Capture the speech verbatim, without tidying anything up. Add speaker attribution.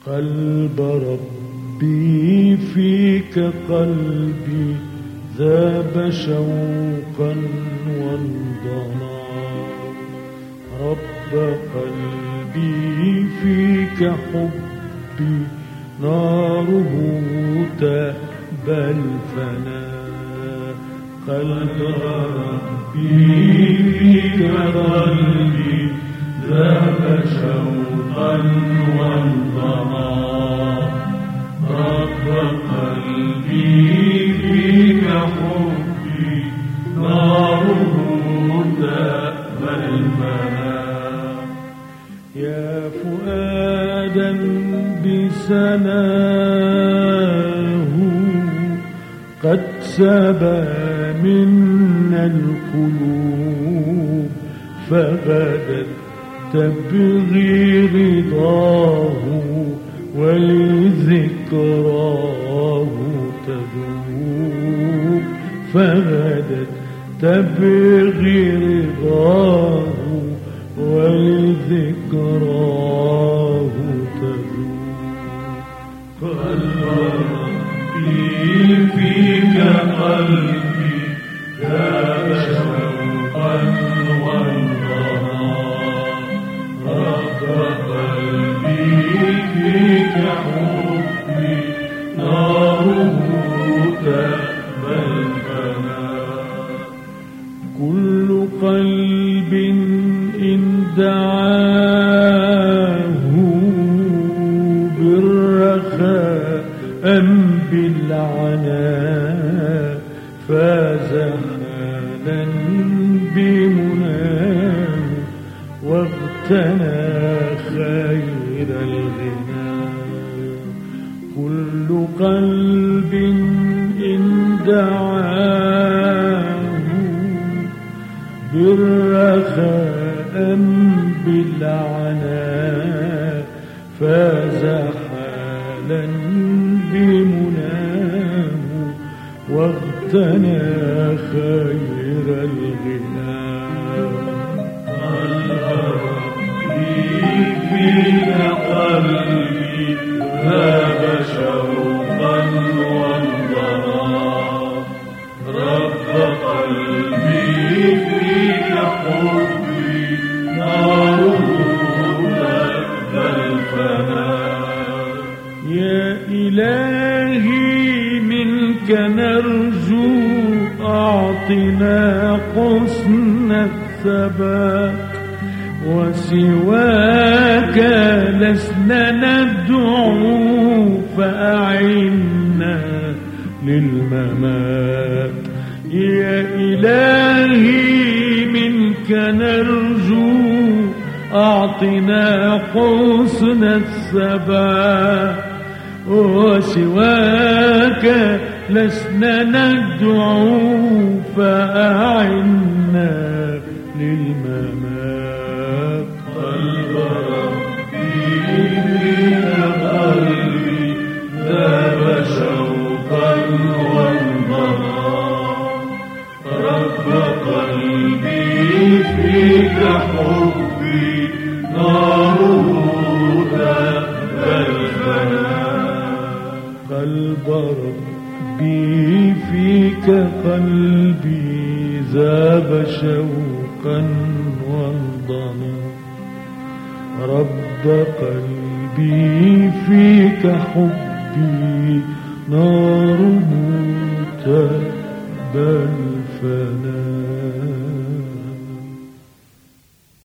Speaker 1: قلب ربي فيك قلبي ذاب شوقا وانضنى. رب قلبي فيك حبي ناره تأبى الفناء. قلب ربي فيك قلبي ذاب شوقا وانضنى. رب قلبي فيك حبي ناره تأبى الفناء. يا فؤادا بسناه قد سبى منا القلوب فغدت تبغي رضاه ولذكراه تذوب. فغدت تبغي رضاه ولذكراه تذوب. قلب ربي فيك قلبي ذاب شوقا وانضنى. رب قلبي فيك حبي ناره تأبى الفناء. كل قلب إن دعاه بالرخاء أم بالعناء فاز حالا بمناه واغتنى خير الغنى. كل قلب إن دعاه بالرخاء أم بالعناء فاز حالا بمناه واغتنى خير الغنى. قلب ربي فيك قلبي ذاب شوقا وانضنى. رب قلبي فيك حبي ناره تأبى الفناء. يا إلهي منك نرجو أعطنا حسن الثبات وسواك لسنا ندعو فأعنا للممات. يا إلهي منك نرجو أعطنا حسن الثبات وسواك لسنا ندعو فأعنا للممات. قلب ربي فيك قلبي ذاب شوقا وانضنى. رب قلبي فيك حبي ناره تأبى الفناء. قلب ربي فيك قلبي ذاب شوقا وانضنى. رب قلبي فيك حبي ناره تأبى الفناء.